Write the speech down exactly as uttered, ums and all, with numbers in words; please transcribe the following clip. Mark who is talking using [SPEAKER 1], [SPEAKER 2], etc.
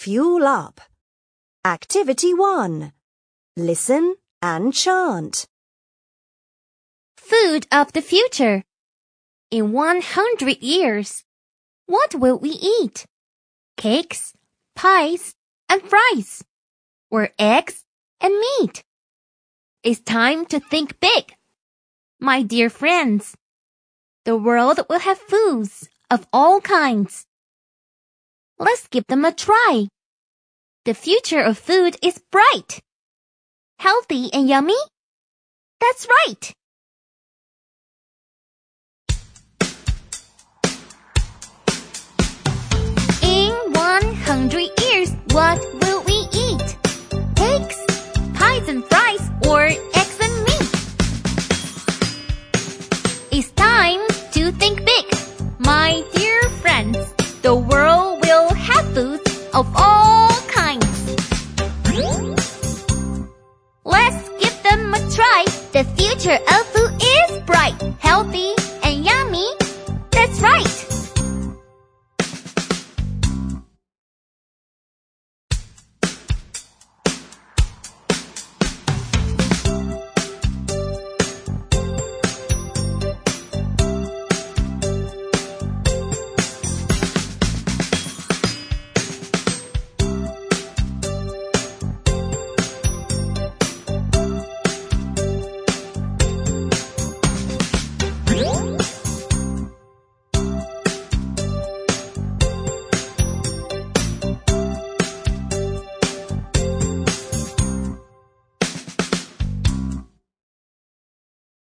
[SPEAKER 1] fuel up. Activity one. Listen and chant.
[SPEAKER 2] Food of the future. In one hundred years, what will we eat? Cakes, pies, and fries, or eggs and meat? It's time to think big. My dear friends, the world will have foods of all kinds. Let's give them a try. The future of food is bright. Healthy and yummy? That's right. In one hundred years, what will we eat? Cakes, pies and fries, or eggs and meat? It's time to think big. My dear friends, the world will have foods of all kinds. Let's give them a try. The future of